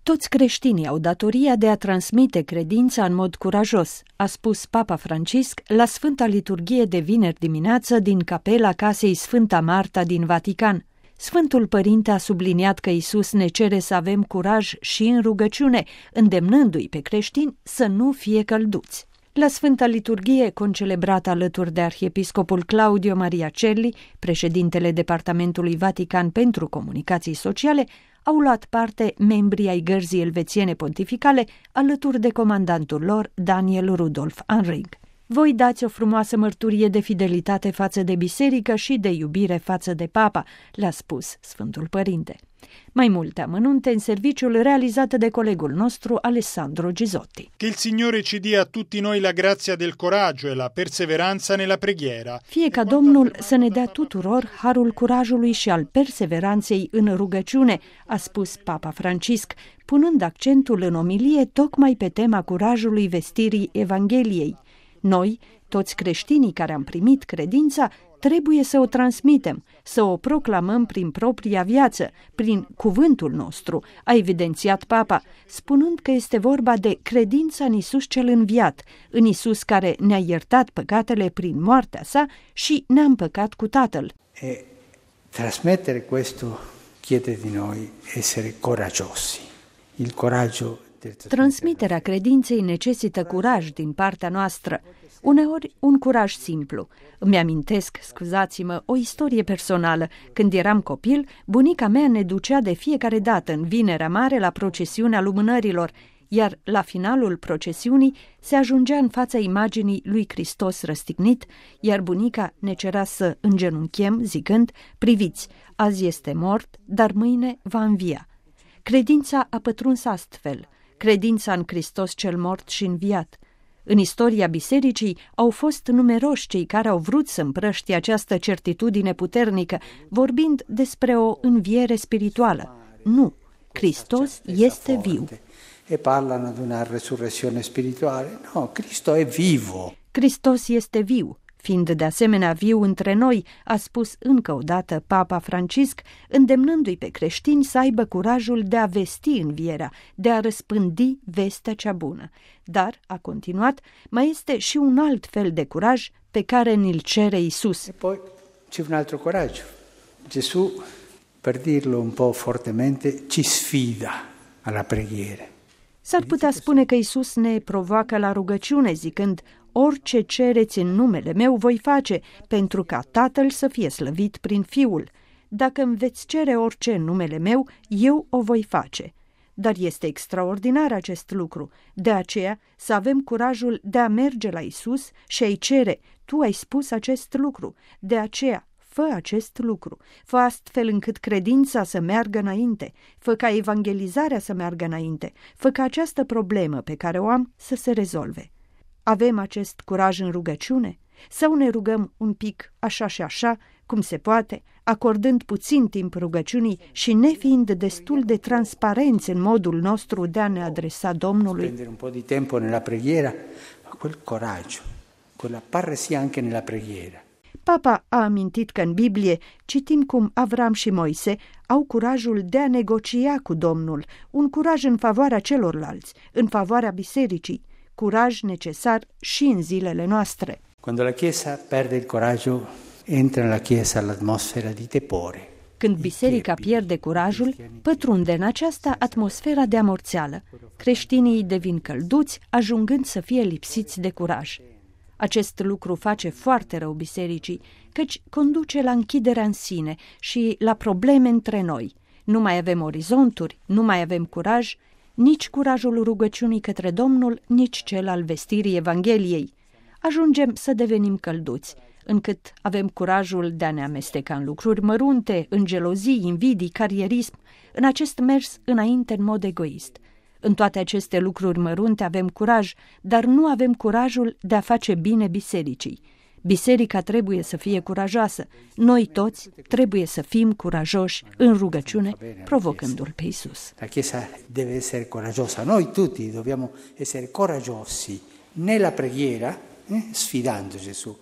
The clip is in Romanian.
Toți creștinii au datoria de a transmite credința în mod curajos, a spus Papa Francisc la Sfânta Liturghie de vineri dimineață din capela casei Sfânta Marta din Vatican. Sfântul Părinte a subliniat că Iisus ne cere să avem curaj și în rugăciune, îndemnându-i pe creștini să nu fie călduți. La Sfânta Liturghie, concelebrată alături de arhiepiscopul Claudio Maria Celli, președintele Departamentului Vatican pentru Comunicații Sociale, au luat parte membrii ai Gărzii Elvețiene Pontificale, alături de comandantul lor, Daniel Rudolf Anring. Voi dați o frumoasă mărturie de fidelitate față de biserică și de iubire față de papa, le-a spus Sfântul Părinte. Mai multe amănunte în serviciul realizat de colegul nostru Alessandro Gisotti. Che il Signore ci dia a tutti noi la grazia del coraggio e la perseveranza nella preghiera. Fie ca Domnul să ne dea tuturor harul curajului și al perseveranței în rugăciune, a spus Papa Francisc, punând accentul în omilie tocmai pe tema curajului vestirii Evangheliei. Noi, toți creștinii care am primit credința, trebuie să o transmitem, să o proclamăm prin propria viață, prin cuvântul nostru, a evidențiat Papa, spunând că este vorba de credința în Iisus cel înviat, în Iisus care ne-a iertat păcatele prin moartea sa și ne-a împăcat cu Tatăl. E trasmettere questo chiede di noi essere coraggiosi. Il coraggio. Transmiterea credinței necesită curaj din partea noastră, uneori un curaj simplu. Îmi amintesc, scuzați-mă, o istorie personală. Când eram copil, bunica mea ne ducea de fiecare dată în Vinerea Mare la procesiunea lumânărilor, iar la finalul procesiunii se ajungea în fața imaginii lui Hristos răstignit, iar bunica ne cerea să îngenunchem, zicând: priviți, azi este mort, dar mâine va învia. Credința a pătruns astfel, credința în Hristos cel mort și înviat. În istoria bisericii au fost numeroși cei care au vrut să împrăștie această certitudine puternică, vorbind despre o înviere spirituală. Nu, Hristos este viu. E parlano di una resurrezione spirituale. No, Cristo è vivo. Hristos este viu, fiind de asemenea viu între noi, a spus încă o dată Papa Francisc, îndemnându-i pe creștini să aibă curajul de a vesti învierea, de a răspândi vestea cea bună. Dar, a continuat, mai este și un alt fel de curaj pe care ni-l cere Iisus. E poi c'è un altro coraggio. Gesù, per dirlo un po' fortemente, ci sfida alla preghiera. S-ar putea spune că Iisus ne provoacă la rugăciune, zicând: orice cereți în numele meu voi face, pentru ca Tatăl să fie slăvit prin Fiul. Dacă îmi veți cere orice în numele meu, eu o voi face. Dar este extraordinar acest lucru, de aceea să avem curajul de a merge la Iisus și a-i cere: tu ai spus acest lucru, de aceea fă acest lucru, fă astfel încât credința să meargă înainte, fă ca evangelizarea să meargă înainte, fă ca această problemă pe care o am să se rezolve. Avem acest curaj în rugăciune? Sau ne rugăm un pic așa și așa, cum se poate, acordând puțin timp rugăciunii și nefiind destul de transparenți în modul nostru de a ne adresa Domnului? Spendere un po' di tempo nella preghiera, ma quel coraggio, quella parresia anche nella preghiera. Papa a amintit că în Biblie citim cum Avram și Moise au curajul de a negocia cu Domnul, un curaj în favoarea celorlalți, în favoarea bisericii, curaj necesar și în zilele noastre. Quando la Chiesa perde il coraggio, entra nella Chiesa l'atmosfera di tepore. Când biserica pierde curajul, pătrunde în aceasta atmosfera de amorțeală. Creștinii devin călduți, ajungând să fie lipsiți de curaj. Acest lucru face foarte rău bisericii, căci conduce la închiderea în sine și la probleme între noi. Nu mai avem orizonturi, nu mai avem curaj, nici curajul rugăciunii către Domnul, nici cel al vestirii Evangheliei. Ajungem să devenim călduți, încât avem curajul de a ne amesteca în lucruri mărunte, în gelozii, invidii, carierism, în acest mers înainte în mod egoist. În toate aceste lucruri mărunte avem curaj, dar nu avem curajul de a face bine bisericii. Biserica trebuie să fie curajoasă. Noi toți trebuie să fim curajoși în rugăciune, provocându-L pe Iisus. La Chiesa deve essere coraggiosa. Noi tutti dobbiamo essere coraggiosi nella preghiera, sfidando Gesù.